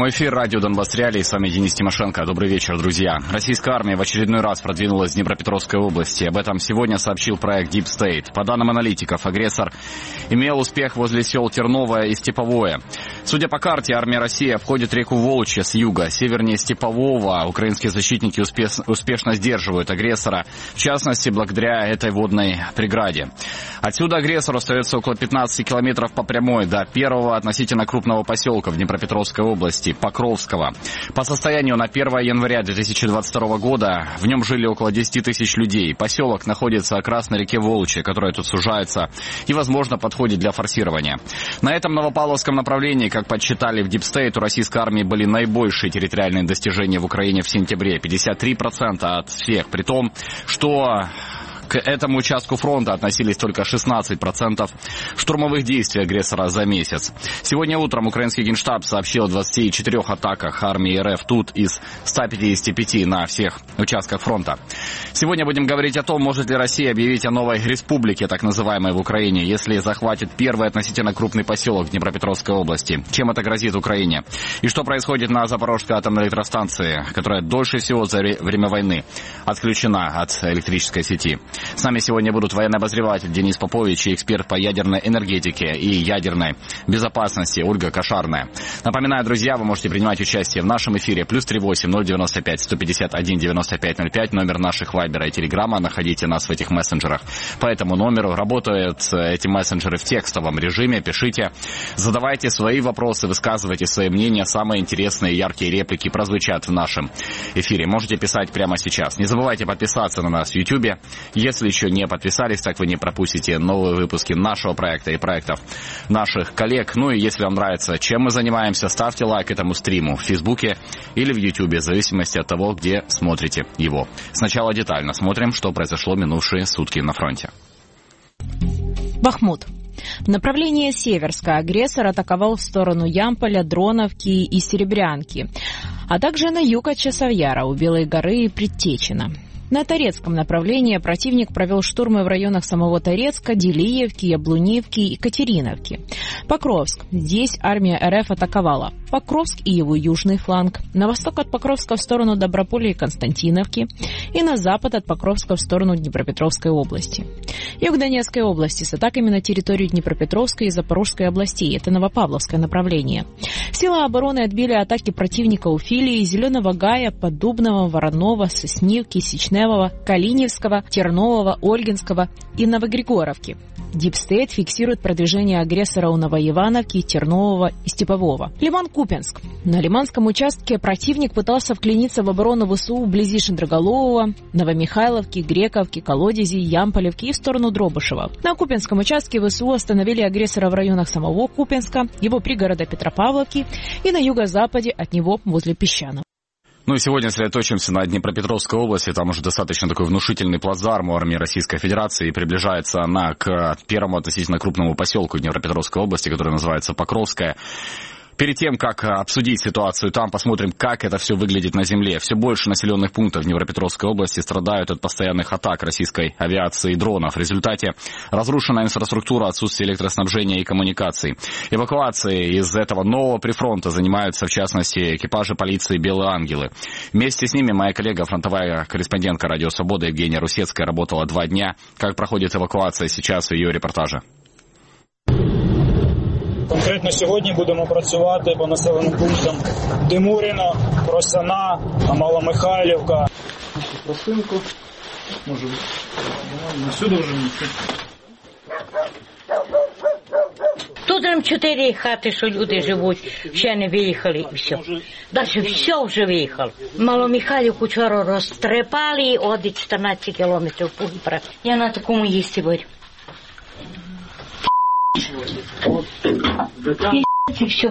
Прямой эфир радио Донбасс Реалии. С вами Денис Тимошенко. Добрый вечер, друзья. Российская армия в очередной раз продвинулась в Днепропетровской области. Об этом сегодня сообщил проект Deep State. По данным аналитиков, агрессор имел успех возле сел Терновое и Степовое. Судя по карте, армия России обходит реку Волчья с юга. Севернее Степового украинские защитники успешно сдерживают агрессора, в частности, благодаря этой водной преграде. Отсюда агрессору остается около 15 километров по прямой до первого относительно крупного поселка в Днепропетровской области, Покровского. По состоянию на 1 января 2022 года в нем жили около 10 тысяч людей. Поселок находится как раз на реке Волчья, которая тут сужается и, возможно, подходит для форсирования. На этом Новопавловском направлении, как подсчитали в Deep State, у российской армии были наибольшие территориальные достижения в Украине в сентябре. 53% от всех. При том, что к этому участку фронта относились только 16% штурмовых действий агрессора за месяц. Сегодня утром украинский Генштаб сообщил о 24 атаках армии РФ тут из 155 на всех участках фронта. Сегодня будем говорить о том, может ли Россия объявить о новой республике, так называемой, в Украине, если захватит первый относительно крупный поселок в Днепропетровской области. Чем это грозит Украине? И что происходит на Запорожской атомной электростанции, которая дольше всего за время войны отключена от электрической сети? С нами сегодня будут военный обозреватель Денис Попович и эксперт по ядерной энергетике и ядерной безопасности Ольга Кошарная. Напоминаю, друзья, вы можете принимать участие в нашем эфире. +38 095 151 95 05, номер наших Вайбера и Телеграма. Находите нас в этих мессенджерах по этому номеру. Работают эти мессенджеры в текстовом режиме. Пишите, задавайте свои вопросы, высказывайте свои мнения. Самые интересные яркие реплики прозвучат в нашем эфире. Можете писать прямо сейчас. Не забывайте подписаться на нас в YouTube. Если еще не подписались, так вы не пропустите новые выпуски нашего проекта и проектов наших коллег. Ну и если вам нравится, чем мы занимаемся, ставьте лайк этому стриму в Фейсбуке или в Ютубе, в зависимости от того, где смотрите его. Сначала детально смотрим, что произошло минувшие сутки на фронте. Бахмут. В направлении Северска агрессор атаковал в сторону Ямполя, Дроновки и Серебрянки, а также на юг от Часовьяра у Белой горы и Предтечина. На Торецком направлении противник провел штурмы в районах самого Торецка, Делиевки, Яблунивки и Катериновки. Покровск. Здесь армия РФ атаковала Покровск и его южный фланг, на восток от Покровска в сторону Доброполя и Константиновки и на запад от Покровска в сторону Днепропетровской области. Юг Донецкой области с атаками на территорию Днепропетровской и Запорожской областей. Это Новопавловское направление. Силы обороны отбили атаки противника у Филии, Зеленого Гая, Поддубного, Воронова, Соснивки, Сечневого, Калиневского, Тернового, Ольгинского и Новогригоровки. Deep State фиксирует продвижение агрессора у Новоивановки, Тернового и Степового. Лиман-Купенск. На Лиманском участке противник пытался вклиниться в оборону ВСУ вблизи Шендроголового, Новомихайловки, Грековки, Колодези, Ямполевки и в сторону Дробышева. На Купенском участке ВСУ остановили агрессора в районах самого Купенска, его пригорода Петропавловки и на юго-западе от него возле Песчаного. Ну и сегодня сосредоточимся на Днепропетровской области. Там уже достаточно такой внушительный плацдарм у армии Российской Федерации. И приближается она к первому относительно крупному поселку Днепропетровской области, который называется Покровская. Перед тем, как обсудить ситуацию там, посмотрим, как это все выглядит на земле. Все больше населенных пунктов в Днепропетровской области страдают от постоянных атак российской авиации и дронов. В результате разрушена инфраструктура, отсутствие электроснабжения и коммуникаций. Эвакуацией из этого нового прифронта занимаются, в частности, экипажи полиции «Белые ангелы». Вместе с ними моя коллега, фронтовая корреспондентка «Радио Свобода» Евгения Русецкая работала 2 дня. Как проходит эвакуация сейчас в ее репортаже? Конкретно сьогодні будемо працювати по населеним пунктам Димуріно, Росяна, Маломихайлівка. Просинку, може, всюди вже місце. Тут там 4 хати, що люди живуть, ще не виїхали і все. Далі все вже виїхало. Маломихайлівку вчора розтрепали, от 14 кілометрів погибра. Я на такому їсти борю. И все.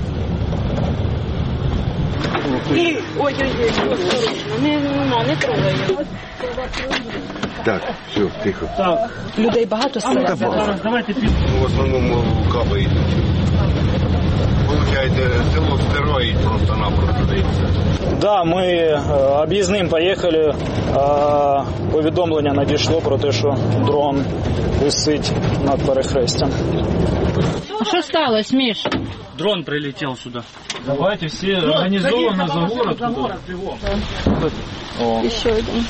Ой-ой-ой, не трогай його. Так, все, тихо. Так. Людей багато селять. Давайте в основному капає. виходить, село строїть просто-напросто дається. Да, ми об'їзним поїхали, повідомлення надійшло про те, що дрон висить над перехрестям. А що сталося, Міш? Дрон прилетел сюда. Давайте все организованно за город. Ще один.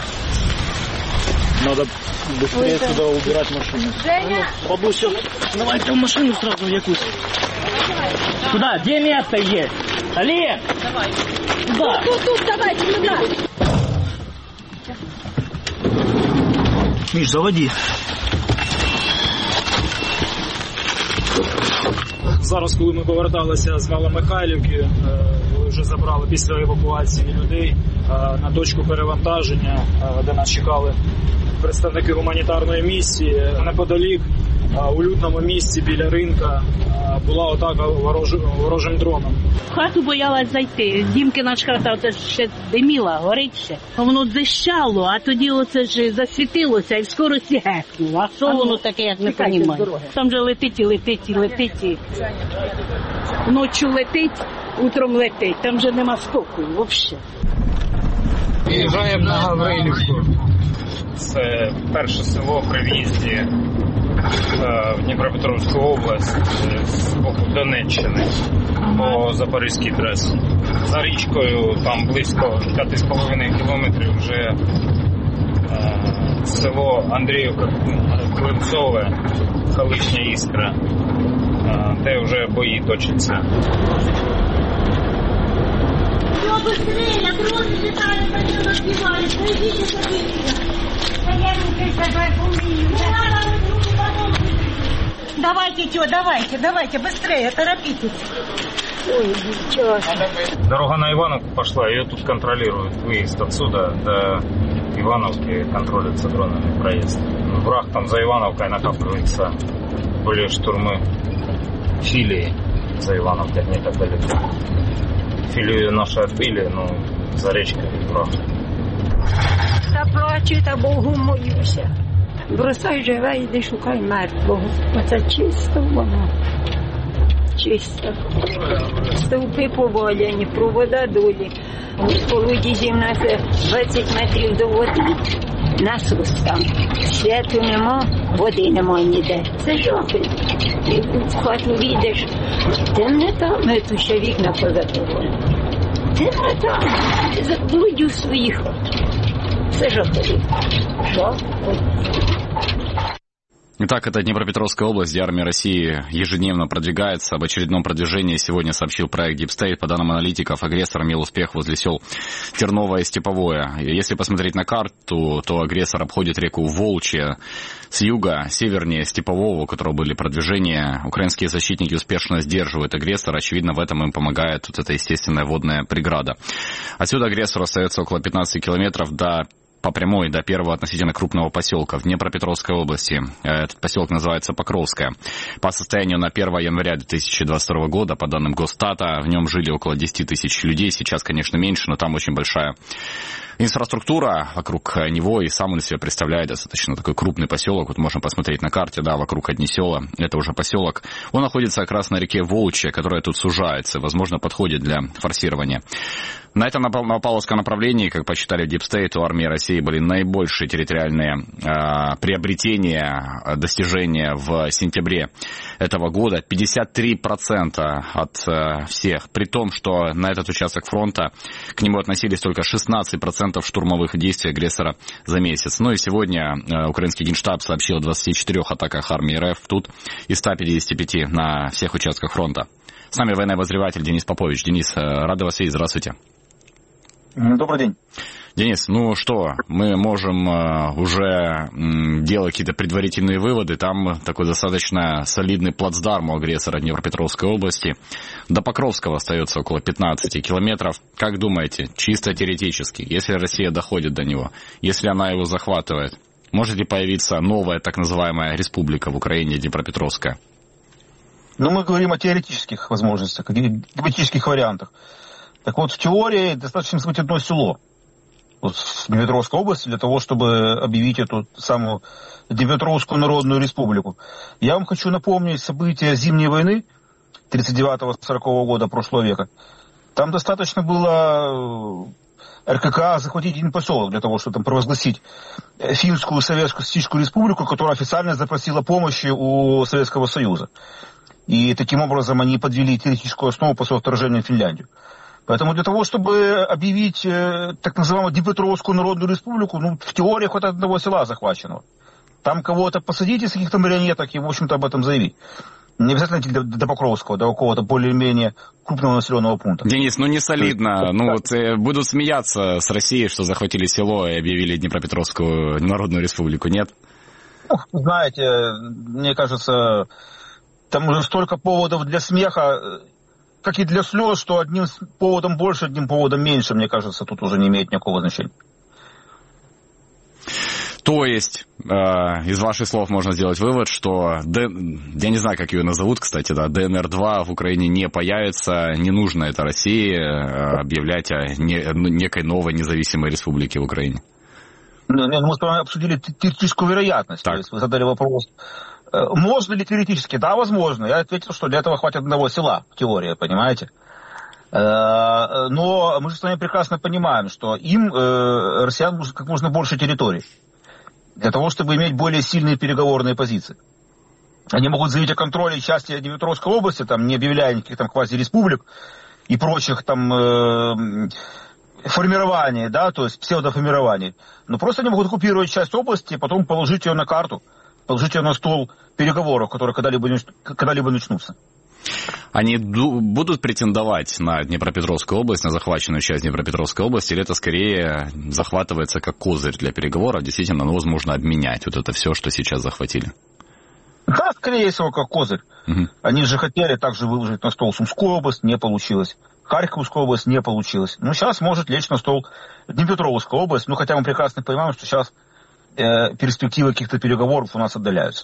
Надо быстрее сюда убирать машину. Женя! Бабуся, давайте в машину сразу в якусь. Куда? Где место есть? Олег! Давай. Куда? Тут, давайте, туда. Миш, заводи. Зараз, коли ми поверталися з Маломихайлівки, коли вже забрали після евакуації людей на точку перевантаження, де нас чекали представники гуманітарної місії, неподалік у людному місці біля ринка була атака ворожим дроном. В хату боялась зайти. Дімки наш хата оце ще диміла, горить ще. Воно дзищало, а тоді оце ж засвітилося і в скорості гекнуло. А що воно таке, як не розумію. Там же летить і летить і летить. Ночі летить, утром летить. Там же нема спокою взагалі. Виїжджаємо на Гаврилівку. Це перше село при в'їзді в Дніпропетровську область з боку Донеччини по Запорізькій трасі. За річкою там близько 5,5 кілометрів вже село Андріївка-Климцове, колишня Іскра, де вже бої точаться. Все быстрее, дроны летают, они разбивают, пойдите садитесь. Давайте, быстрее, торопитесь. Ой, дівчата. Дорога на Ивановку пошла, ее тут контролируют. Выезд отсюда до Ивановки контролируется дронами проезд. Враг там за Ивановкой накапливается. Были штурмы филии за Ивановкой, не так далеко. Филию наши отбили, но за речкой враг. Та плачу, та Богу молюся. Бросай живе, йди шукай мертвого. Оце чисто воно. Чисто. Стовпи поваляні, провода долі. У сполудізі в нас 20 метрів до води. Насос там. Світу нема, води нема ніде. Це жахи. І в хату війдеш. Темнота, ми тут ще вікна позатворили. Темнота. Заблудю в своїх хат. Це жахи. Итак, это Днепропетровская область, где армия России ежедневно продвигается. Об очередном продвижении сегодня сообщил проект Deep State. По данным аналитиков, агрессор имел успех возле сел Терновое и Степовое. Если посмотреть на карту, то агрессор обходит реку Волчья с юга, севернее Степового, у которого были продвижения. Украинские защитники успешно сдерживают агрессора. Очевидно, в этом им помогает вот эта естественная водная преграда. Отсюда агрессору остается около 15 километров по прямой до первого относительно крупного поселка в Днепропетровской области. Этот поселок называется Покровское. По состоянию на 1 января 2022 года, по данным Госстата, в нем жили около 10 тысяч людей. Сейчас, конечно, меньше, но там очень большая инфраструктура вокруг него, и сам он из себя представляет достаточно такой крупный поселок. Вот можно посмотреть на карте, да, вокруг одни села, это уже поселок. Он находится как раз на реке Волчья, которая тут сужается, возможно, подходит для форсирования. На этом Новопавловском направлении, как посчитали Deep State, у армии России были наибольшие территориальные приобретения, достижения в сентябре этого года. 53% от всех. При том, что на этот участок фронта к нему относились только 16% штурмовых действий агрессора за месяц. Ну и сегодня украинский Генштаб сообщил о 24 атаках армии РФ тут и 155 на всех участках фронта. С нами военный обозреватель Денис Попович. Денис, рады вас видеть. Здравствуйте. Добрый день. Денис, ну что, мы можем уже делать какие-то предварительные выводы. Там такой достаточно солидный плацдарм у агрессора Днепропетровской области. До Покровского остается около 15 километров. Как думаете, чисто теоретически, если Россия доходит до него, если она его захватывает, может ли появиться новая так называемая республика в Украине, Днепропетровская? Ну, мы говорим о теоретических возможностях, о гипотетических вариантах. Так вот, в теории достаточно быть одно село вот, в Днепропетровской области для того, чтобы объявить эту самую Днепропетровскую народную республику. Я вам хочу напомнить события Зимней войны, 39-40 года прошлого века. Там достаточно было РККА захватить один поселок для того, чтобы там провозгласить Финскую Советскую Социалистическую Республику, которая официально запросила помощи у Советского Союза. И таким образом они подвели теоретическую основу после вторжения в Финляндию. Поэтому для того, чтобы объявить так называемую Днепропетровскую Народную Республику, в теории хоть одного села захваченного. Там кого-то посадить из каких-то марионеток и, в общем-то, об этом заявить. Не обязательно идти до Покровского, до какого-то более-менее крупного населенного пункта. Денис, не солидно. Будут смеяться с Россией, что захватили село и объявили Днепропетровскую Народную Республику, нет? Знаете, мне кажется, там уже столько поводов для смеха, как и для слез, что одним поводом больше, одним поводом меньше, мне кажется, тут уже не имеет никакого значения. То есть, из ваших слов можно сделать вывод, что, я не знаю, как ее назовут, кстати, да, ДНР-2 в Украине не появится, не нужно это России объявлять о некой новой независимой республике в Украине. Мы с вами обсудили теоретическую вероятность. То есть вы задали вопрос, можно ли теоретически? Да, возможно. Я ответил, что для этого хватит одного села, в теории, понимаете? Но мы же с вами прекрасно понимаем, что им, россиян, нужно как можно больше территорий. Для того, чтобы иметь более сильные переговорные позиции. Они могут заявить о контроле части Днепропетровской области, там, не объявляя никаких там квазиреспублик и прочих там формирований, да, то есть псевдоформирований. Но просто они могут оккупировать часть области и потом положить ее на карту, положить ее на стол переговоров, которые когда-либо начнутся. Они будут претендовать на Днепропетровскую область, на захваченную часть Днепропетровской области, или это скорее захватывается как козырь для переговоров, действительно, возможно обменять вот это все, что сейчас захватили? Да, скорее всего, как козырь. Угу. Они же хотели также выложить на стол Сумскую область, не получилось. Харьковскую область не получилось. Сейчас может лечь на стол Днепропетровская область, хотя мы прекрасно понимаем, что сейчас перспективы каких-то переговоров у нас отдаляются.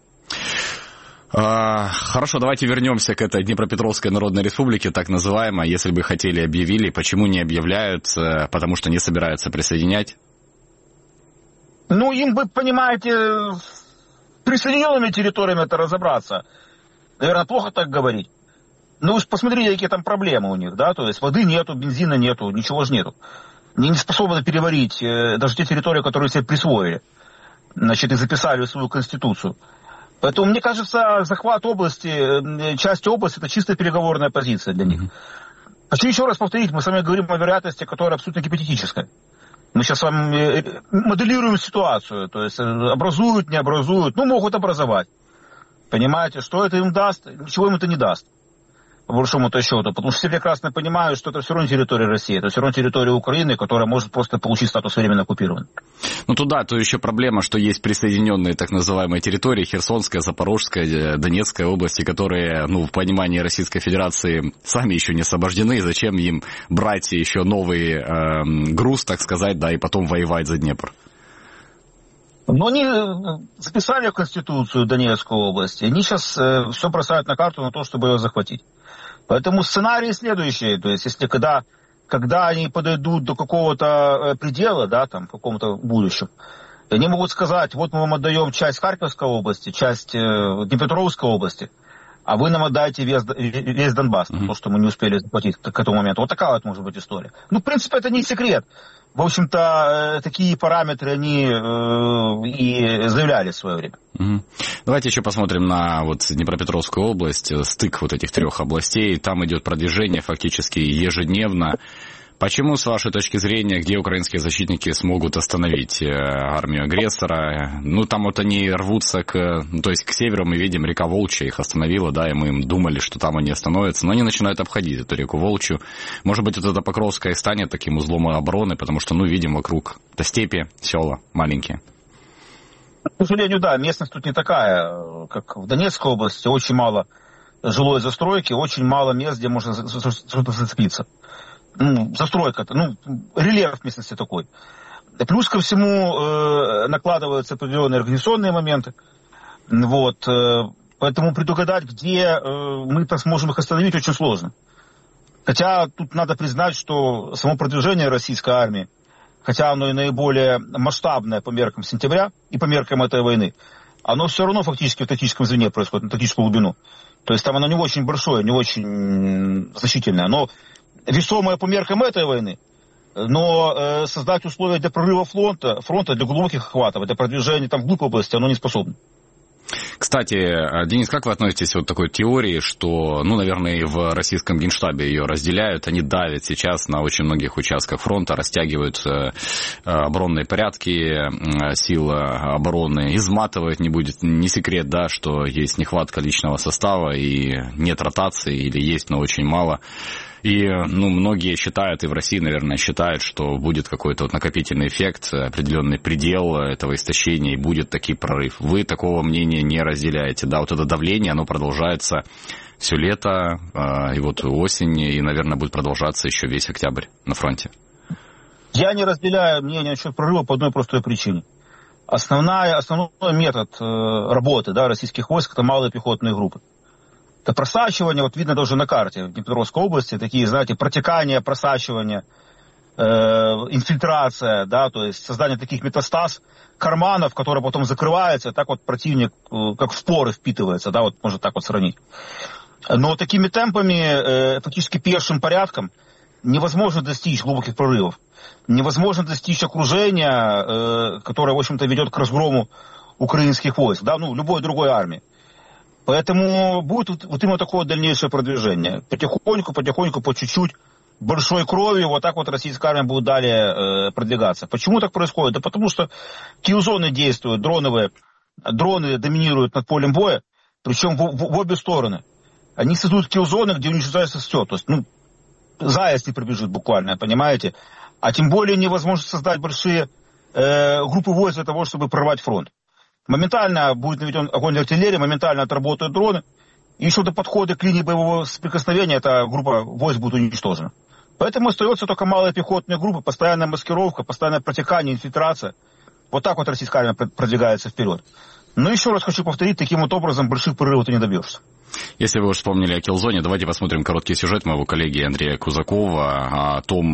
Хорошо, давайте вернемся к этой Днепропетровской Народной Республике, так называемой. Если бы хотели, объявили. Почему не объявляют? Потому что не собираются присоединять? Им бы, понимаете, присоединенными территориями это разобраться. Наверное, плохо так говорить. Вы посмотрите, какие там проблемы у них, да? То есть воды нету, бензина нету, ничего же нету. Они не способны переварить даже те территории, которые себе присвоили. И записали в свою конституцию. Поэтому, мне кажется, захват области, части области, это чисто переговорная позиция для них. Хочу еще раз повторить, мы с вами говорим о вероятности, которая абсолютно гипотетическая. Мы сейчас с вами моделируем ситуацию, то есть образуют, не образуют, могут образовать. Понимаете, что это им даст? Ничего им это не даст. По большому-то счету, потому что все прекрасно понимают, что это все равно территория России, это все равно территория Украины, которая может просто получить статус временно оккупированной. То еще проблема, что есть присоединенные так называемые территории, Херсонская, Запорожская, Донецкая области, которые, в понимании Российской Федерации сами еще не освобождены, и зачем им брать еще новый груз, так сказать, да, и потом воевать за Днепр? Они записали в Конституцию Донецкую область, и они сейчас все бросают на карту на то, чтобы ее захватить. Поэтому сценарий следующий, то есть если когда они подойдут до какого-то предела, да, там, в каком-то будущем, они могут сказать, вот мы вам отдаем часть Харьковской области, часть Днепропетровской области, а вы нам отдаете весь Донбасс, то, что мы не успели захватить к этому моменту. Вот такая вот может быть история. В принципе, это не секрет. В общем-то, такие параметры они и заявляли в свое время. Давайте еще посмотрим на Днепропетровскую область, стык этих трех областей. Там идет продвижение фактически ежедневно. Почему, с вашей точки зрения, где украинские защитники смогут остановить армию агрессора? Там они рвутся к северу, мы видим, река Волчья их остановила, да, и мы думали, что там они остановятся, но они начинают обходить эту реку Волчью. Может быть, эта Покровская станет таким узлом обороны, потому что, видим вокруг степи, села маленькие. К сожалению, да, местность тут не такая, как в Донецкой области, очень мало жилой застройки, очень мало мест, где можно что-то зацепиться. Застройка, рельеф местности такой. Плюс ко всему накладываются определенные организационные моменты. Поэтому предугадать, где мы-то сможем их остановить, очень сложно. Хотя тут надо признать, что само продвижение российской армии, хотя оно и наиболее масштабное по меркам сентября и по меркам этой войны, оно все равно фактически в тактическом звене происходит, на тактическую глубину. То есть там оно не очень большое, не очень значительное, но весомое по меркам этой войны. Но создать условия для прорыва фронта для глубоких охватов, для продвижения там вглубь области, оно не способно. Кстати, Денис, как вы относитесь к такой теории, что, наверное, и в российском Генштабе ее разделяют, они давят сейчас на очень многих участках фронта, растягивают оборонные порядки сил обороны, изматывают, не секрет, да, что есть нехватка личного состава и нет ротации, или есть, но очень мало. И, многие считают, и в России, наверное, считают, что будет какой-то накопительный эффект, определенный предел этого истощения, и будет таки прорыв. Вы такого мнения не разделяете, да? Вот это давление, оно продолжается все лето, и вот осень, и, наверное, будет продолжаться еще весь октябрь на фронте. Я не разделяю мнение насчет прорыва по одной простой причине. Основной метод работы, да, российских войск – это малые пехотные группы. Это просачивание, вот видно даже на карте в Днепропетровской области, такие, знаете, протекания, просачивания, инфильтрация, да, то есть создание таких метастаз, карманов, которые потом закрываются, так вот противник как в споры впитывается, да, вот можно так вот сравнить. Но такими темпами, фактически пешим порядком, невозможно достичь глубоких прорывов, невозможно достичь окружения, которое, в общем-то, ведет к разгрому украинских войск, да, любой другой армии. Поэтому будет вот именно такое дальнейшее продвижение. Потихоньку, по чуть-чуть, большой кровью, вот так вот российская армия будет далее продвигаться. Почему так происходит? Да потому что киллзоны действуют, дроны доминируют над полем боя, причем в обе стороны. Они создают киллзоны, где уничтожается все. То есть, заяц не пробежит буквально, понимаете? А тем более невозможно создать большие группы войск для того, чтобы прорвать фронт. Моментально будет наведен огонь артиллерии, моментально отработают дроны. И еще до подхода к линии боевого соприкосновения эта группа войск будет уничтожена. Поэтому остается только малые пехотные группы, постоянная маскировка, постоянное протекание, инфильтрация. Вот так вот российская армия продвигается вперед. Но еще раз хочу повторить, таким вот образом больших прорывов ты не добьешься. Если вы уже вспомнили о киллзоне, давайте посмотрим короткий сюжет моего коллеги Андрея Кузакова о том,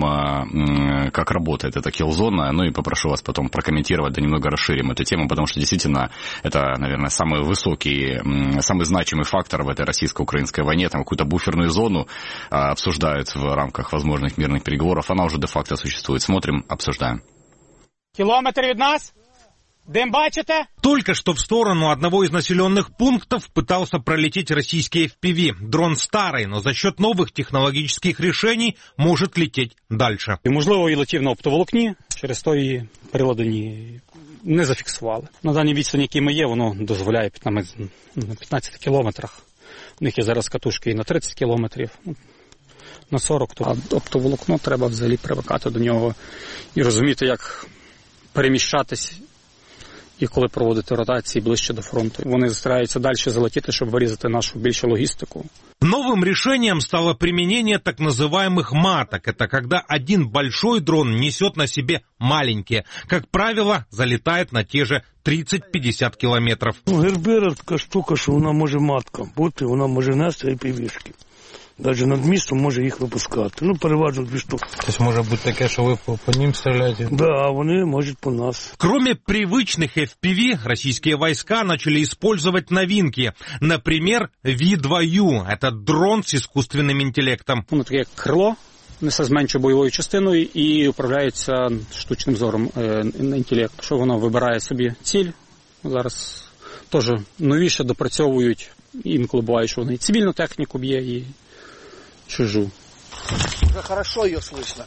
как работает эта киллзона. И попрошу вас потом прокомментировать, да немного расширим эту тему, потому что действительно это, наверное, самый высокий, самый значимый фактор в этой российско-украинской войне. Там какую-то буферную зону обсуждают в рамках возможных мирных переговоров. Она уже де-факто существует. Смотрим, обсуждаем. Километр от нас? Дым бачите? Только что в сторону одного из населенных пунктов пытался пролететь российский FPV. Дрон старый, но за счет нових технологічних рішень может лететь дальше. І, можливо, і летів на оптоволокні, через то і прилади не зафіксували. На даній відстані, які ми є, воно дозволяє на 15 кілометрах. У них є зараз катушки і на 30 кілометрів, на 40. А оптоволокно треба взагалі привикати до нього і розуміти, як переміщатись і коли проводити ротації ближче до фронту. Вони стараються далі залетіти, щоб вирізати нашу більшу логістику. Новым решением стало применение так называемых маток. Это когда один большой дрон несет на себе маленькие. Как правило, залетает на те же 30-50 километров. Гербера така штука, що вона може матка бути, вона може нести і півішки. Навіть над містом може їх випускати. Переважно 2 штуки. Тобто може бути таке, що ви по ним стріляєте? Да, вони можуть по нас. Кроме привычных FPV, российские войска начали использовать новинки. Например, V2U. Это дрон с искусственным интеллектом. Воно таке як крило, несе з меншою бойовою частиною і управляється штучним зором інтелекту. Що воно вибирає собі ціль. Зараз теж новіше допрацьовують. Інколи буває, що вони і цивільну техніку б'є, і чужу. Уже хорошо ее слышно.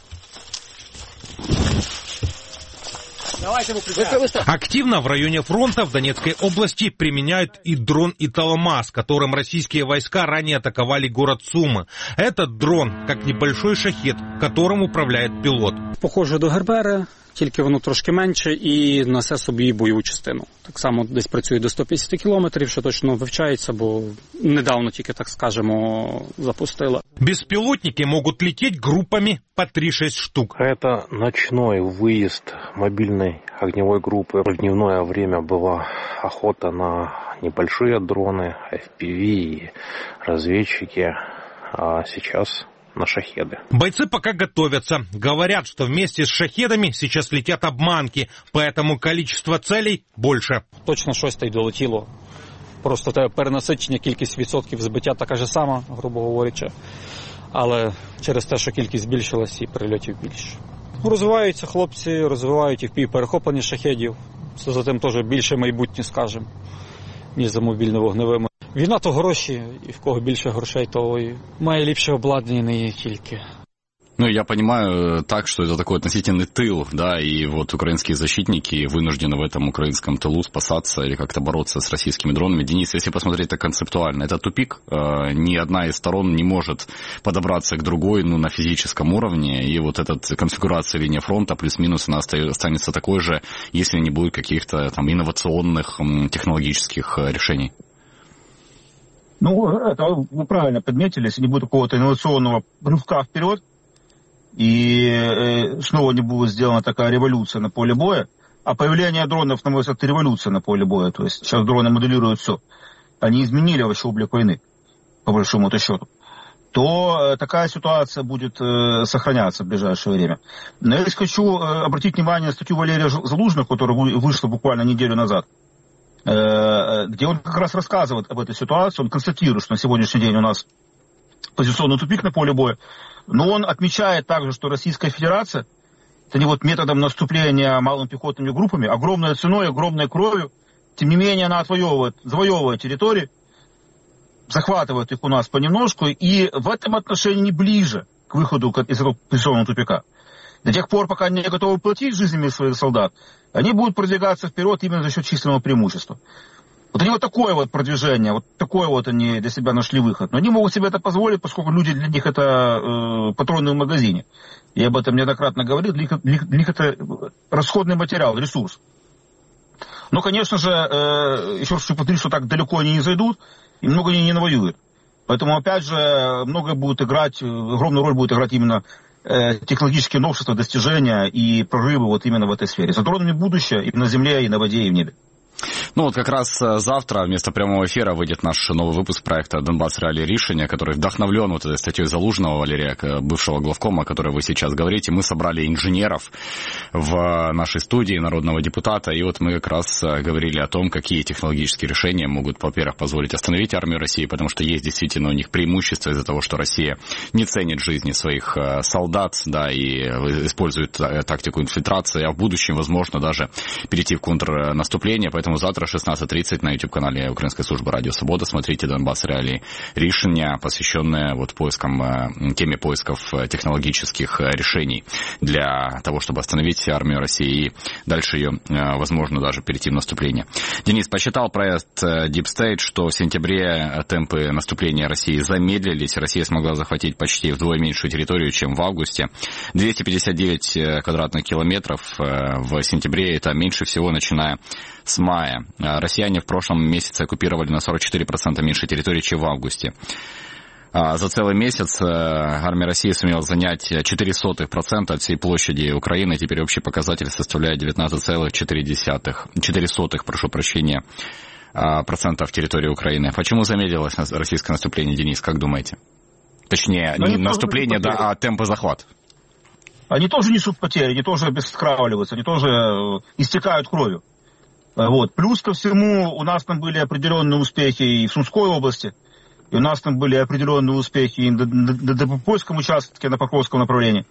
Активно в районе фронта в Донецкой области применяют и дрон Италомас, которым российские войска ранее атаковали город Сумы. Этот дрон, как небольшой шахет, которым управляет пилот. Похоже до Гербера, тільки воно трошки менше і несе собі бойову частину. Так само десь працює до 150 кілометрів, що точно вивчається, бо недавно тільки, так скажемо, запустила. Беспилотники могут лететь группами по 3-6 штук. Это ночной выезд мобильной огневой группы. В дневное время была охота на небольшие дроны, FPV и разведчики, а сейчас на шахеды. Бойцы пока готовятся. Говорят, что вместе с шахедами сейчас летят обманки, поэтому количество целей больше. Точно щось долетіло Просто те перенасичення, кількість відсотків збиття така ж сама, грубо говорячи. Але через те, що кількість збільшилась і прильотів більше. Розвиваються хлопці, розвивають і перехоплення шахедів. Це за тим теж більше майбутнє, скажімо, ніж за мобільно-вогневими. Війна то гроші, і в кого більше грошей, то і має ліпше обладнання, не тільки. Ну, я понимаю так, что это такой относительный тыл, да, и вот украинские защитники вынуждены в этом украинском тылу спасаться или как-то бороться с российскими дронами. Денис, если посмотреть это концептуально, это тупик, ни одна из сторон не может подобраться к другой, на физическом уровне, и вот эта конфигурация линии фронта плюс-минус она останется такой же, если не будет каких-то там инновационных технологических решений. Ну, это вы правильно подметили, если не будет какого-то инновационного рывка вперед, и снова не будет сделана такая революция на поле боя, а появление дронов, на мой взгляд, это революция на поле боя, то есть сейчас дроны моделируют все, они изменили вообще облик войны, по большому счету, то такая ситуация будет сохраняться в ближайшее время. Но я хочу обратить внимание на статью Валерия Залужного, которая вышла буквально неделю назад, где он как раз рассказывает об этой ситуации, он констатирует, что на сегодняшний день у нас позиционный тупик на поле боя, но он отмечает также, что Российская Федерация, это не вот методом наступления малыми пехотными группами, огромной ценой, огромной кровью, тем не менее она завоевывает территории, захватывает их у нас понемножку, и в этом отношении не ближе к выходу из этого позиционного тупика. До тех пор, пока они не готовы платить жизнями своих солдат, они будут продвигаться вперед именно за счет численного преимущества. Вот они вот такое вот продвижение, вот такое вот они для себя нашли выход. Но они могут себе это позволить, поскольку люди для них это патроны в магазине. Я об этом неоднократно говорил, для них это расходный материал, ресурс. Но, конечно же, еще раз повторю, что так далеко они не зайдут, и много они не навоюют. Поэтому, опять же, многое будет играть, огромную роль будет играть именно технологические новшества, достижения и прорывы вот именно в этой сфере. За дронами будущее и на земле, и на воде, и в небе. Ну вот как раз завтра вместо прямого эфира выйдет наш новый выпуск проекта «Донбасс. Реалии решения», который вдохновлен вот этой статьей Залужного, Валерия, бывшего главкома, о которой вы сейчас говорите. Мы собрали инженеров в нашей студии, народного депутата, и вот мы как раз говорили о том, какие технологические решения могут, во-первых, позволить остановить армию России, потому что есть действительно у них преимущество из-за того, что Россия не ценит жизни своих солдат, да, и использует тактику инфильтрации, а в будущем, возможно, даже перейти в контрнаступление. Поэтому завтра 16:30 на YouTube-канале Украинской службы Радио Свобода смотрите «Донбасс. Реалии решения», посвященные вот теме поисков технологических решений для того, чтобы остановить армию России и дальше ее, возможно, даже перейти в наступление. Денис, посчитал проект Deep State, что в сентябре темпы наступления России замедлились. Россия смогла захватить почти вдвое меньшую территорию, чем в августе. 259 квадратных километров в сентябре, это меньше всего, начиная с мая. Россияне в прошлом месяце оккупировали на 44% меньше территории, чем в августе. За целый месяц армия России сумела занять 0,04% от всей площади Украины. Теперь общий показатель составляет 19,4%, процентов территории Украины. Почему замедлилось российское наступление, Денис, как думаете? Точнее, не наступление, да, а темпы захвата. Они тоже несут потери, они тоже обескравливаются, они тоже истекают кровью. Вот. Плюс ко всему, у нас там были определенные успехи и в Сумской области, и у нас там были определенные успехи и на Добропольском участке, на Покровском направлении.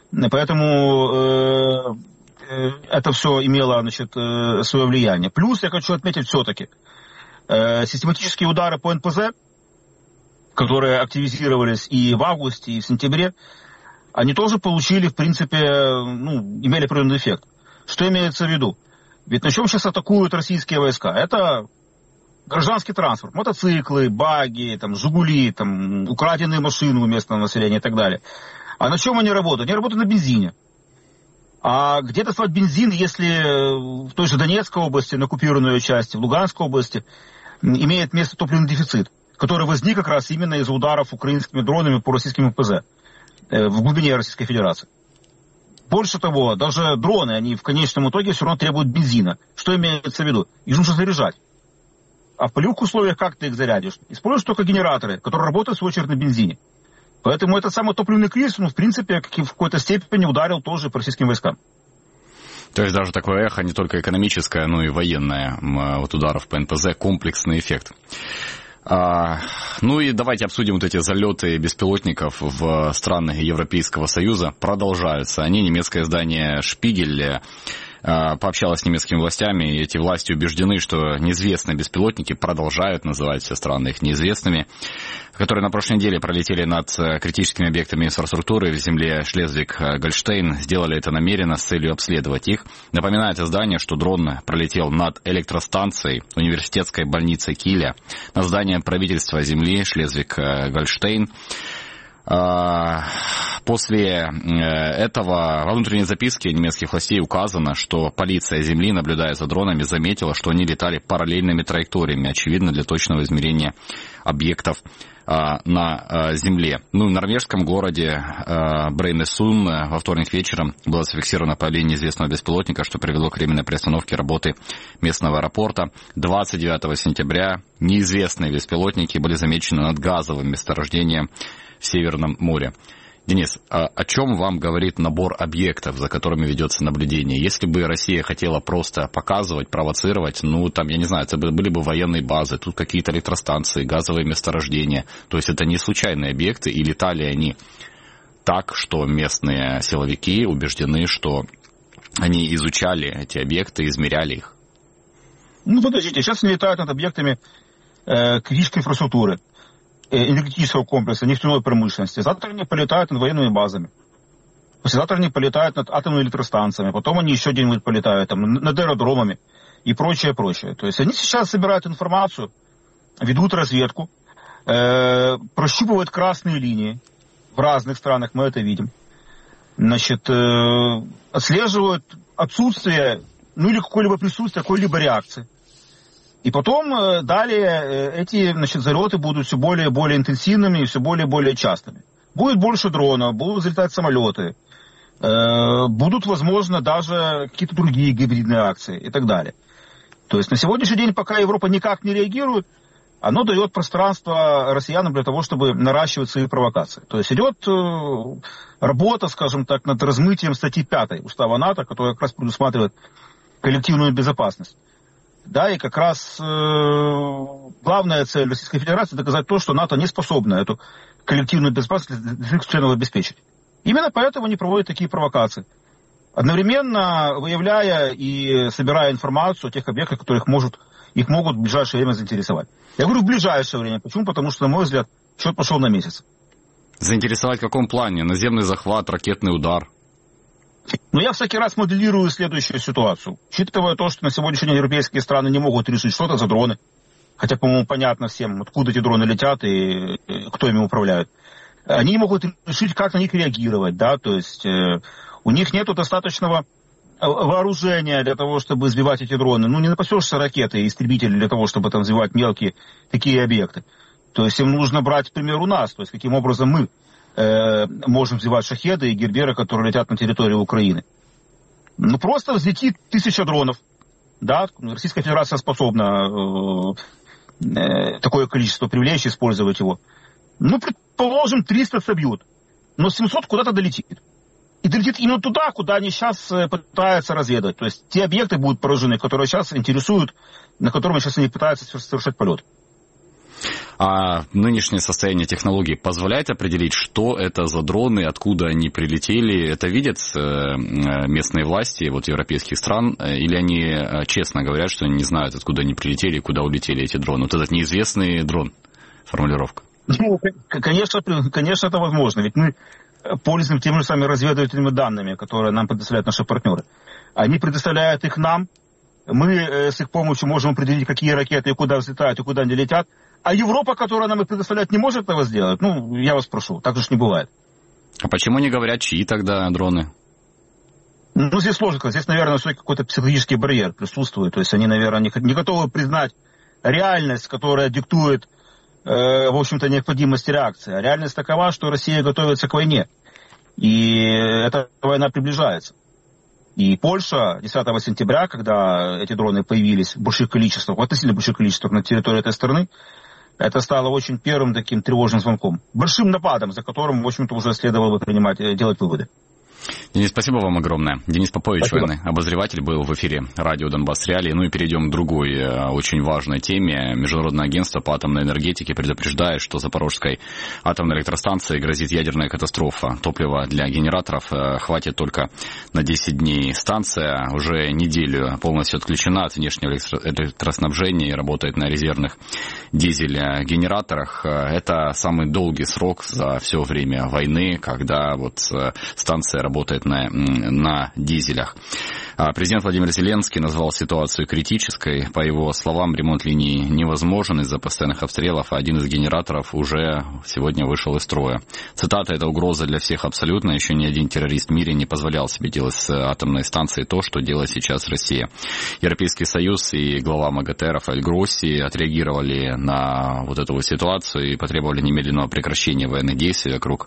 Поэтому это все имело, значит, свое влияние. Плюс я хочу отметить все-таки систематические удары по НПЗ, которые активизировались и в августе, и в сентябре, они тоже получили, в принципе, имели определенный эффект. Что имеется в виду? Ведь на чем сейчас атакуют российские войска? Это гражданский транспорт, мотоциклы, баги, там, «Жигули», там, украденные машины у местного населения и так далее. А на чем они работают? Они работают на бензине. А где доставать бензин, если в той же Донецкой области, на оккупированной части, в Луганской области, имеет место топливный дефицит, который возник как раз именно из-за ударов украинскими дронами по российским МПЗ в глубине Российской Федерации. Больше того, даже дроны, они в конечном итоге все равно требуют бензина. Что имеется в виду? Их нужно заряжать. А в полевых условиях как ты их зарядишь? Используешь только генераторы, которые работают в свою очередь на бензине. Поэтому этот самый топливный кризис, в принципе, в какой-то степени ударил тоже по российским войскам. То есть даже такое эхо не только экономическое, но и военное, вот ударов по НПЗ, комплексный эффект. Ну и давайте обсудим вот эти залеты беспилотников в страны Европейского Союза. Продолжаются они. Немецкое издание «Шпигель» пообщалась с немецкими властями, и эти власти убеждены, что неизвестные беспилотники, продолжают называть все страны их неизвестными, которые на прошлой неделе пролетели над критическими объектами инфраструктуры в земле Шлезвиг-Гольштейн, сделали это намеренно с целью обследовать их. Напоминает издание, что дрон пролетел над электростанцией университетской больницы Киля, над зданием правительства земли Шлезвиг-Гольштейн. После этого во внутренней записке немецких властей указано, что полиция Земли, наблюдая за дронами, заметила, что они летали параллельными траекториями, очевидно, для точного измерения объектов на Земле. Ну, в норвежском городе Брейнесун во вторник вечером было зафиксировано появление неизвестного беспилотника, что привело к временной приостановке работы местного аэропорта. 29 сентября неизвестные беспилотники были замечены над газовым месторождением в Северном море. Денис, о чем вам говорит набор объектов, за которыми ведется наблюдение? Если бы Россия хотела просто показывать, провоцировать, ну, там, я не знаю, это были бы военные базы, тут какие-то электростанции, газовые месторождения. То есть это не случайные объекты, и летали они так, что местные силовики убеждены, что они изучали эти объекты, измеряли их. Ну, подождите, сейчас они летают над объектами критической инфраструктуры, энергетического комплекса, нефтяной промышленности. Завтра они полетают над военными базами. Послезавтра они полетают над атомными электростанциями. Потом они еще где-нибудь полетают там, над аэродромами и прочее, прочее. То есть они сейчас собирают информацию, ведут разведку, прощупывают красные линии. В разных странах мы это видим. Значит, отслеживают отсутствие, ну или какое-либо присутствие, какой-либо реакции. И потом далее эти, значит, залеты будут все более и более интенсивными и все более и более частыми. Будет больше дронов, будут взлетать самолеты, будут, возможно, даже какие-то другие гибридные акции и так далее. То есть на сегодняшний день, пока Европа никак не реагирует, оно дает пространство россиянам для того, чтобы наращивать свои провокации. То есть идет работа, скажем так, над размытием статьи 5 Устава НАТО, которая как раз предусматривает коллективную безопасность. Да, и как раз главная цель Российской Федерации доказать то, что НАТО не способна эту коллективную безопасность для своих членов обеспечить. Именно поэтому они проводят такие провокации. Одновременно выявляя и собирая информацию о тех объектах, которых их могут в ближайшее время заинтересовать. Я говорю в ближайшее время. Почему? Потому что, на мой взгляд, счет пошел на месяц. Заинтересовать в каком плане? Наземный захват, ракетный удар? Но я всякий раз моделирую следующую ситуацию. Учитывая то, что на сегодняшний день европейские страны не могут решить, что это за дроны. Хотя, по-моему, понятно всем, откуда эти дроны летят и кто ими управляет. Они не могут решить, как на них реагировать. Да? То есть у них нет достаточного вооружения для того, чтобы сбивать эти дроны. Ну, не напасешься ракеты и истребители для того, чтобы там сбивать мелкие такие объекты. То есть им нужно брать пример у нас. То есть каким образом мы можем взять шахеды и герберы, которые летят на территории Украины. Ну, просто взлетит 1000 дронов. Да? Российская Федерация способна такое количество привлечь, использовать его. Ну, предположим, 300 собьют. Но 700 куда-то долетит. И долетит именно туда, куда они сейчас пытаются разведать. То есть те объекты будут поражены, которые сейчас интересуют, на которых сейчас они пытаются совершать полет. А нынешнее состояние технологий позволяет определить, что это за дроны, откуда они прилетели? Это видят местные власти вот, европейских стран? Или они честно говорят, что они не знают, откуда они прилетели и куда улетели эти дроны? Вот этот неизвестный дрон, формулировка. Ну, конечно, это возможно. Ведь мы пользуемся теми же самыми разведывательными данными, которые нам предоставляют наши партнеры. Они предоставляют их нам. Мы с их помощью можем определить, какие ракеты и куда взлетают, и куда они летят. А Европа, которая нам их предоставляет, не может этого сделать? Ну, я вас прошу, так же не бывает. А почему не говорят, чьи тогда дроны? Ну, здесь сложно. Здесь, наверное, все-таки какой-то психологический барьер присутствует. То есть они, наверное, не готовы признать реальность, которая диктует, в общем-то, необходимость реакции. А реальность такова, что Россия готовится к войне. И эта война приближается. И Польша 10 сентября, когда эти дроны появились в больших количествах, в относительно больших количествах на территории этой страны, это стало очень первым таким тревожным звонком. Большим нападом, за которым, в общем-то, уже следовало бы делать выводы. Денис, спасибо вам огромное. Денис Попович, военный обозреватель, был в эфире радио «Донбасс Реалии». Ну и перейдем к другой очень важной теме. Международное агентство по атомной энергетике предупреждает, что Запорожской атомной электростанции грозит ядерная катастрофа. Топлива для генераторов хватит только на 10 дней. Станция уже неделю полностью отключена от внешнего электроснабжения и работает на резервных дизель-генераторах. Это самый долгий срок за все время войны, когда вот станция работает на дизелях. Президент Владимир Зеленский назвал ситуацию критической. По его словам, ремонт линии невозможен из-за постоянных обстрелов, а один из генераторов уже сегодня вышел из строя. Цитата: «Это угроза для всех абсолютно. Еще ни один террорист в мире не позволял себе делать с атомной станцией то, что делает сейчас Россия». Европейский Союз и глава МАГАТЭ Рафаэль Гросси отреагировали на вот эту вот ситуацию и потребовали немедленного прекращения военных действий вокруг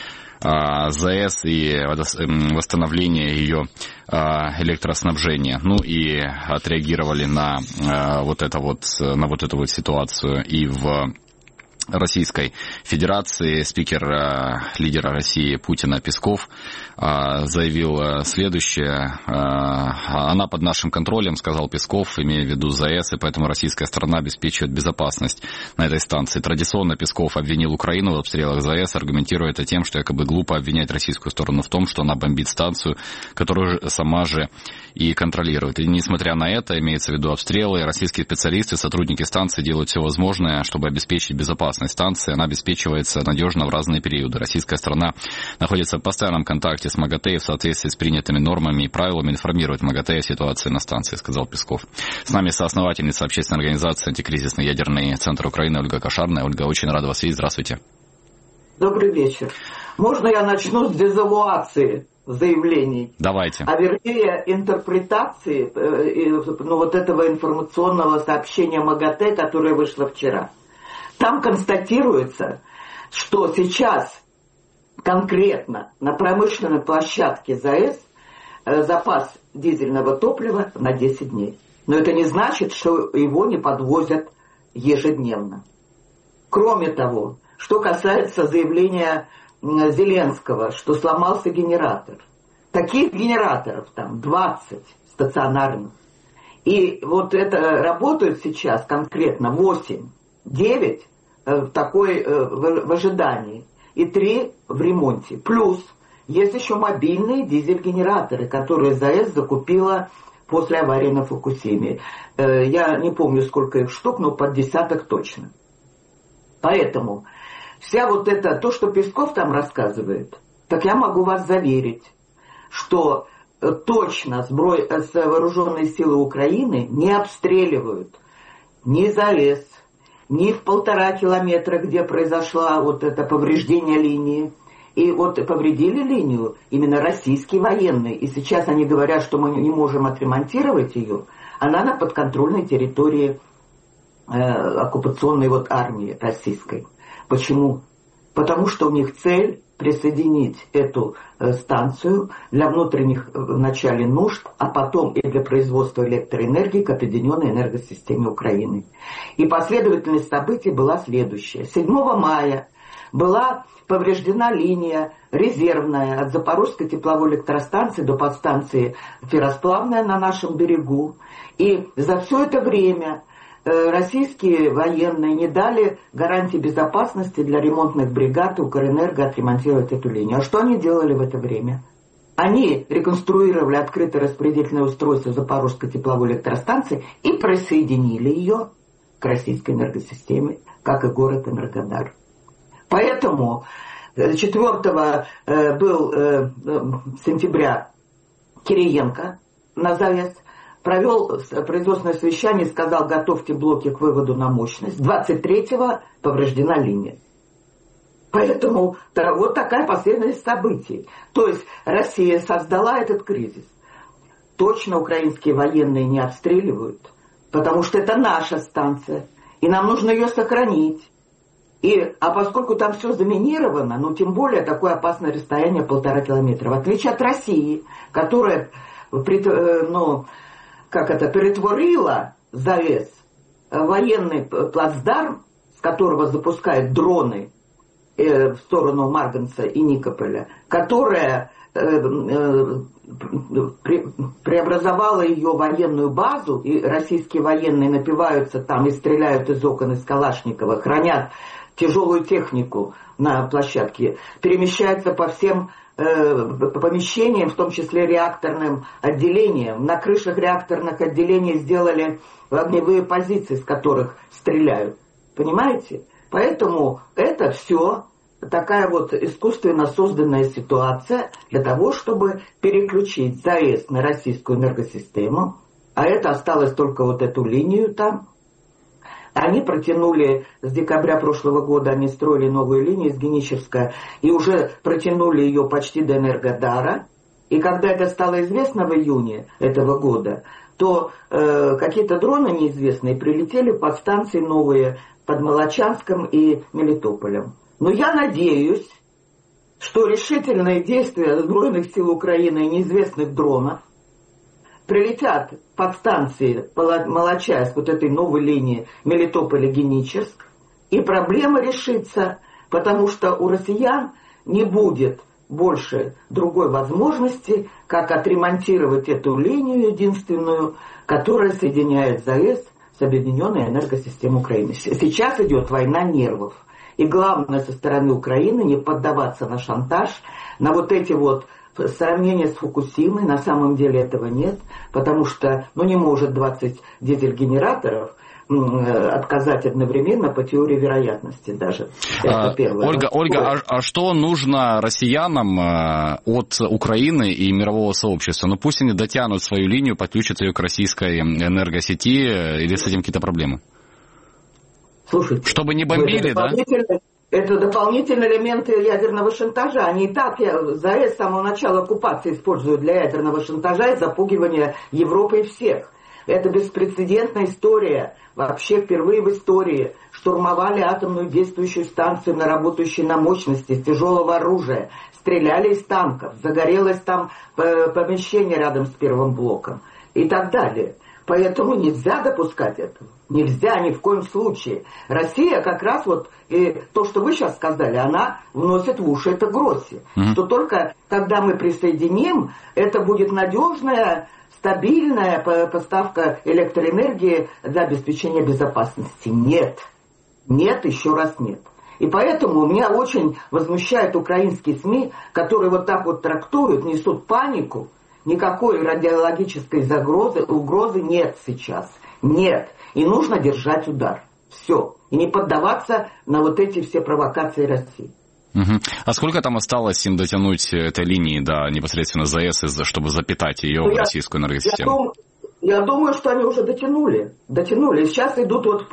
ЗАЭС и восстановления ее электроснабжения. Ну и отреагировали на вот эту вот ситуацию и в Российской Федерации. Спикер лидера России Путина Песков заявил следующее. «Она под нашим контролем», сказал Песков, имея в виду ЗАЭС, и поэтому российская сторона обеспечивает безопасность на этой станции. Традиционно Песков обвинил Украину в обстрелах ЗАЭС, аргументируя это тем, что якобы глупо обвинять российскую сторону в том, что она бомбит станцию, которую сама же и контролирует. И несмотря на это, имеется в виду обстрелы, российские специалисты, сотрудники станции делают все возможное, чтобы обеспечить безопасность станции. Она обеспечивается надежно в разные периоды. Российская сторона находится в постоянном контакте с МАГАТЭ и в соответствии с принятыми нормами и правилами информирует МАГАТЭ о ситуации на станции, сказал Песков. С нами соосновательница общественной организации «Антикризисный ядерный центр Украины» Ольга Кошарная. Ольга, очень рада вас видеть. Здравствуйте. Добрый вечер. Можно я начну с дезавуации заявлений? Давайте. А вернее интерпретации вот этого информационного сообщения МАГАТЭ, которое вышло вчера. Там констатируется, что сейчас конкретно на промышленной площадке ЗАЭС запас дизельного топлива на 10 дней. Но это не значит, что его не подвозят ежедневно. Кроме того, что касается заявления Зеленского, что сломался генератор. Таких генераторов там 20 стационарных. И вот это работают сейчас конкретно 8, 9 в ожидании и 3 в ремонте. Плюс есть еще мобильные дизель-генераторы, которые ЗАЭС закупила после аварии на Фукусиме. Я не помню, сколько их штук, но под десяток точно. Поэтому вся вот это, то, что Песков там рассказывает, так я могу вас заверить, что точно вооруженные силы Украины не обстреливают ни ЗАЭС, ни в 1,5 километра, где произошло вот это повреждение линии. И вот повредили линию именно российские военные. И сейчас они говорят, что мы не можем отремонтировать ее. Она на подконтрольной территории оккупационной армии российской. Почему? Потому что у них цель присоединить эту станцию для внутренних вначале нужд, а потом и для производства электроэнергии к объединенной энергосистеме Украины. И последовательность событий была следующая. 7 мая была повреждена линия резервная от Запорожской тепловой электростанции до подстанции Ферросплавная на нашем берегу. И за все это время российские военные не дали гарантии безопасности для ремонтных бригад Укрэнерго отремонтировать эту линию. А что они делали в это время? Они реконструировали открытое распределительное устройство Запорожской тепловой электростанции и присоединили ее к российской энергосистеме, как и город Энергодар. Поэтому 4 сентября Кириенко на ЗАЭС провел производственное совещание и сказал: готовьте блоки к выводу на мощность. 23-го повреждена линия. Поэтому вот такая последовательность событий. То есть Россия создала этот кризис. Точно украинские военные не обстреливают, потому что это наша станция, и нам нужно ее сохранить. А поскольку там все заминировано, тем более такое опасное расстояние 1,5 километра. В отличие от России, которая перетворила ЗАЭС в военный плацдарм, с которого запускают дроны в сторону Марганца и Никополя, которая преобразовала ее военную базу, и российские военные напиваются там и стреляют из окон из Калашникова, хранят тяжелую технику на площадке, перемещается по всем помещениям, в том числе реакторным отделениям. На крышах реакторных отделений сделали огневые позиции, с которых стреляют. Понимаете? Поэтому это все такая вот искусственно созданная ситуация для того, чтобы переключить ЗАЭС на российскую энергосистему. А это осталось только вот эту линию там. Они протянули с декабря прошлого года, они строили новую линию из Геническа, и уже протянули ее почти до Энергодара. И когда это стало известно в июне этого года, то какие-то дроны неизвестные прилетели под станции новые под Молочанском и Мелитополем. Но я надеюсь, что решительные действия Сбройных сил Украины и неизвестных дронов прилетят под станции Молочайск, вот этой новой линии Мелитополь-Геническ, и проблема решится, потому что у россиян не будет больше другой возможности, как отремонтировать эту линию единственную, которая соединяет ЗАЭС с Объединенной энергосистемой Украины. Сейчас идет война нервов. И главное со стороны Украины не поддаваться на шантаж, на вот эти вот сравнения с Фукусимой. На самом деле этого нет, потому что не может 20 дизель-генераторов отказать одновременно по теории вероятности даже. Это первое. Ольга, а что нужно россиянам от Украины и мирового сообщества? Пусть они дотянут свою линию, подключат ее к российской энергосети, или с этим какие-то проблемы? Слушайте, чтобы не бомбили, да? Это дополнительные элементы ядерного шантажа. Они и так ЗАЭС с самого начала оккупации используют для ядерного шантажа и запугивания Европы и всех. Это беспрецедентная история. Вообще впервые в истории штурмовали атомную действующую станцию, работающую на мощности тяжелого оружия. Стреляли из танков. Загорелось там помещение рядом с первым блоком. И так далее. Поэтому нельзя допускать этого. Нельзя ни в коем случае. Россия как раз вот, и то, что вы сейчас сказали, она вносит в уши это Гросси. Что только когда мы присоединим, это будет надежная, стабильная поставка электроэнергии для обеспечения безопасности. Нет. Нет, еще раз нет. И поэтому меня очень возмущают украинские СМИ, которые вот так вот трактуют, несут панику. Никакой радиологической угрозы нет сейчас. Нет. И нужно держать удар. Все. И не поддаваться на вот эти все провокации России. А сколько там осталось им дотянуть этой линии до непосредственно ЗАЭС, чтобы запитать ее в российскую энергосистему? Я думаю, что они уже дотянули. Сейчас идут вот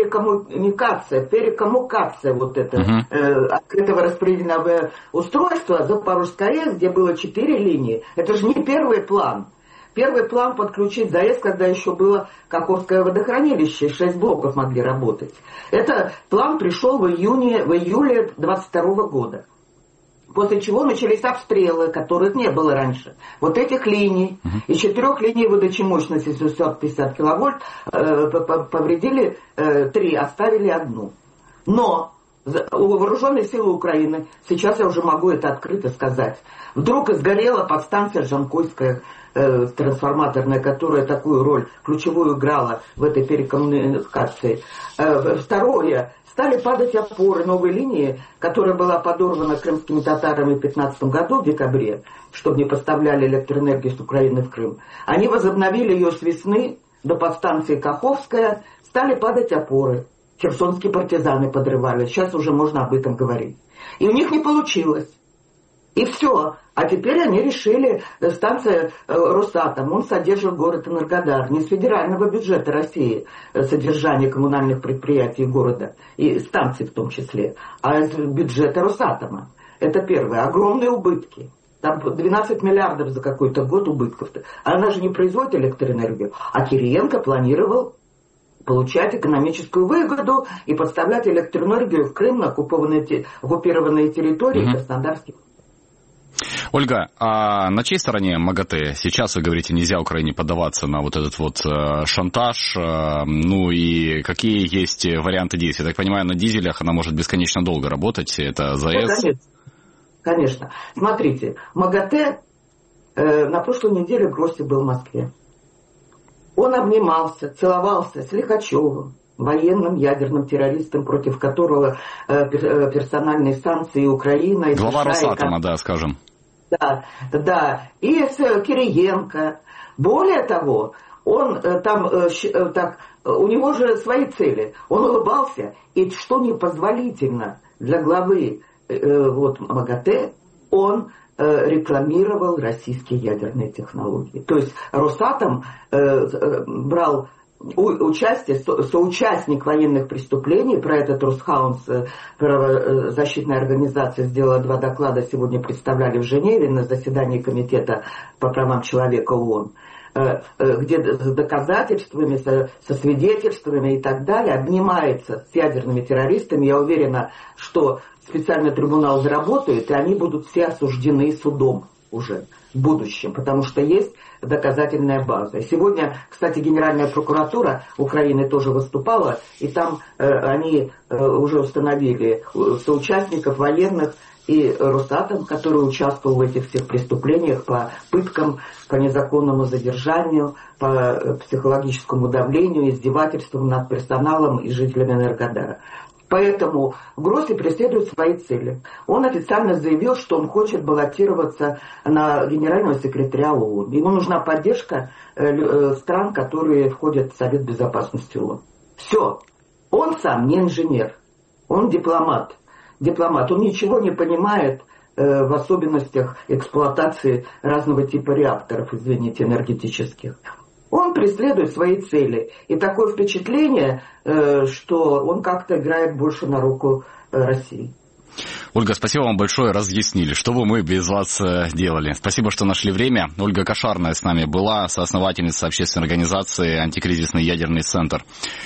перекоммуникация вот это, открытого распределительного устройства Запорожской АЭС, где было 4 линии. Это же не первый план. Первый план подключить ЗАЭС, когда еще было Каховское водохранилище, 6 блоков могли работать. Этот план пришел в июле 22 года. После чего начались обстрелы, которых не было раньше. Вот этих линий, из 4 линий выдачи мощности 650 киловольт повредили 3, оставили 1. Но у вооруженной силы Украины, сейчас я уже могу это открыто сказать, вдруг сгорела подстанция Жанкойская, трансформаторная, которая такую роль ключевую играла в этой перекоммуникации. Второе. Стали падать опоры новой линии, которая была подорвана крымскими татарами в 2015 году, в декабре, чтобы не поставляли электроэнергию с Украины в Крым. Они возобновили ее с весны до подстанции Каховская. Стали падать опоры. Херсонские партизаны подрывали. Сейчас уже можно об этом говорить. И у них не получилось. И все. А теперь они решили, станция Росатом, он содержит город Энергодар, не с федерального бюджета России содержание коммунальных предприятий города, и станций в том числе, а из бюджета Росатома. Это первое. Огромные убытки. Там 12 миллиардов за какой-то год убытков. Она же не производит электроэнергию. А Кириенко планировал получать экономическую выгоду и подставлять электроэнергию в Крым на оккупированные территории Краснодарских. Ольга, а на чьей стороне МАГАТЭ? Сейчас вы говорите, нельзя Украине поддаваться на вот этот вот шантаж, ну и какие есть варианты действий? Я так понимаю, на дизелях она может бесконечно долго работать, это ЗАЭС? Ну, конечно. Смотрите, МАГАТЭ на прошлой неделе Гросси был в Москве. Он обнимался, целовался с Лихачевым, военным ядерным террористом, против которого персональные санкции Украина... Глава Росатома, да, скажем. Да, и с Кириенко. Более того, он там, у него же свои цели. Он улыбался, и что непозволительно для главы МАГАТЭ, он рекламировал российские ядерные технологии. То есть Росатом брал участие, соучастник военных преступлений, про этот Росхаунс, правозащитная организация, сделала 2 доклада, сегодня представляли в Женеве на заседании Комитета по правам человека ООН, где с доказательствами, со свидетельствами и так далее обнимается с ядерными террористами. Я уверена, что специальный трибунал заработает, и они будут все осуждены судом уже в будущем, потому что есть доказательная база. И сегодня, кстати, Генеральная прокуратура Украины тоже выступала, и там они уже установили соучастников военных и Росатом, который участвовал в этих всех преступлениях по пыткам, по незаконному задержанию, по психологическому давлению, издевательствам над персоналом и жителями Энергодара. Поэтому Гросси преследует свои цели. Он официально заявил, что он хочет баллотироваться на генерального секретаря ООН. Ему нужна поддержка стран, которые входят в Совет Безопасности ООН. Все. Он сам не инженер. Он дипломат. Он ничего не понимает в особенностях эксплуатации разного типа реакторов, извините, энергетических. Он преследует свои цели. И такое впечатление, что он как-то играет больше на руку России. Ольга, спасибо вам большое, разъяснили, что бы мы без вас делали. Спасибо, что нашли время. Ольга Кошарная с нами была, соосновательница общественной организации «Антикризисный ядерный центр»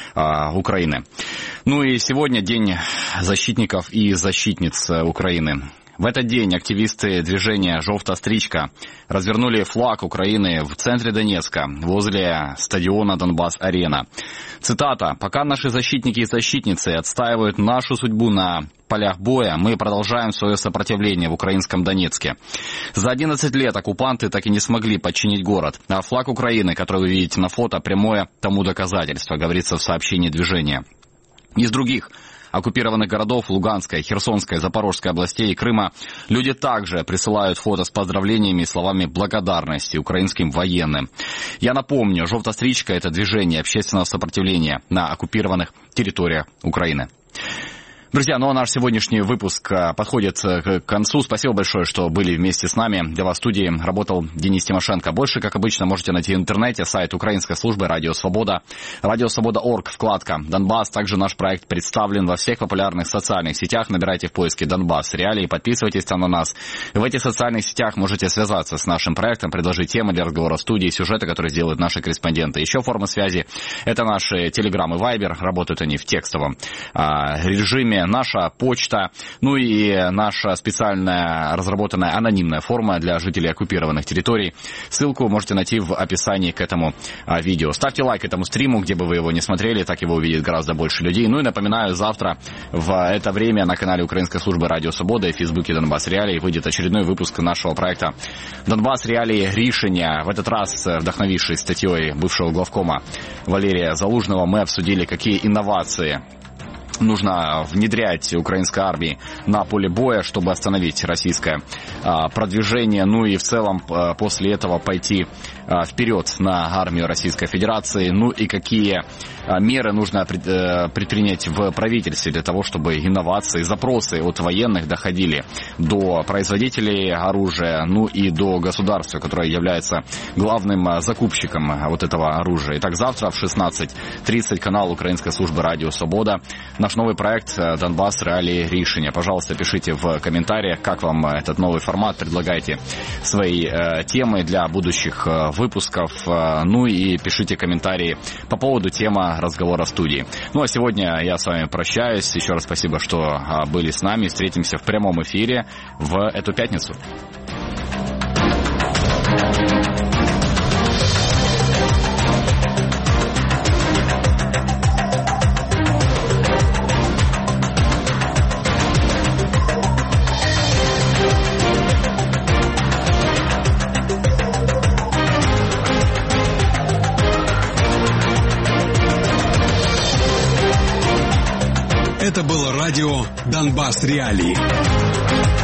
Украины. Ну и сегодня День защитников и защитниц Украины. В этот день активисты движения «Жовта стрічка» развернули флаг Украины в центре Донецка, возле стадиона «Донбасс-арена». Цитата: «Пока наши защитники и защитницы отстаивают нашу судьбу на полях боя, мы продолжаем свое сопротивление в украинском Донецке. За 11 лет оккупанты так и не смогли подчинить город. А флаг Украины, который вы видите на фото, прямое тому доказательство», говорится в сообщении движения. Из других оккупированных городов Луганской, Херсонской, Запорожской областей и Крыма люди также присылают фото с поздравлениями и словами благодарности украинским военным. Я напомню, «Жовта стрічка» — это движение общественного сопротивления на оккупированных территориях Украины. Друзья, ну а наш сегодняшний выпуск подходит к концу. Спасибо большое, что были вместе с нами. Для вас в студии работал Денис Тимошенко. Больше, как обычно, можете найти в интернете, сайт украинской службы «Радио Свобода», радиосвобода.орг, вкладка «Донбасс». Также наш проект представлен во всех популярных социальных сетях. Набирайте в поиске «Донбасс Реалии», подписывайтесь там на нас. В этих социальных сетях можете связаться с нашим проектом, предложить темы для разговора в студии, сюжеты, которые сделают наши корреспонденты. Еще формы связи — это наши Telegram и Viber. Работают они в текстовом режиме. Наша почта, ну и наша специальная разработанная анонимная форма для жителей оккупированных территорий. Ссылку можете найти в описании к этому видео. Ставьте лайк этому стриму, где бы вы его не смотрели, так его увидит гораздо больше людей. Ну и напоминаю, завтра в это время на канале Украинской службы «Радио Свобода» и в Фейсбуке «Донбасс Реалии» выйдет очередной выпуск нашего проекта «Донбасс Реалии. Рішення». В этот раз, вдохновившись статьей бывшего главкома Валерия Залужного, мы обсудили, какие инновации нужно внедрять украинской армии на поле боя, чтобы остановить российское продвижение, ну и в целом после этого пойти вперед на армию Российской Федерации, ну и какие меры нужно предпринять в правительстве для того, чтобы инновации, запросы от военных доходили до производителей оружия, ну и до государства, которое является главным закупщиком вот этого оружия. Итак, завтра в 16:30 канал Украинской службы «Радио Свобода». Наш новый проект «Донбасс Реалии. Рішення». Пожалуйста, пишите в комментариях, как вам этот новый формат, предлагайте свои темы для будущих выпусков, ну и пишите комментарии по поводу темы разговора в студии. Ну а сегодня я с вами прощаюсь. Еще раз спасибо, что были с нами. Встретимся в прямом эфире в эту пятницу. Это было радио «Донбасс Реалии».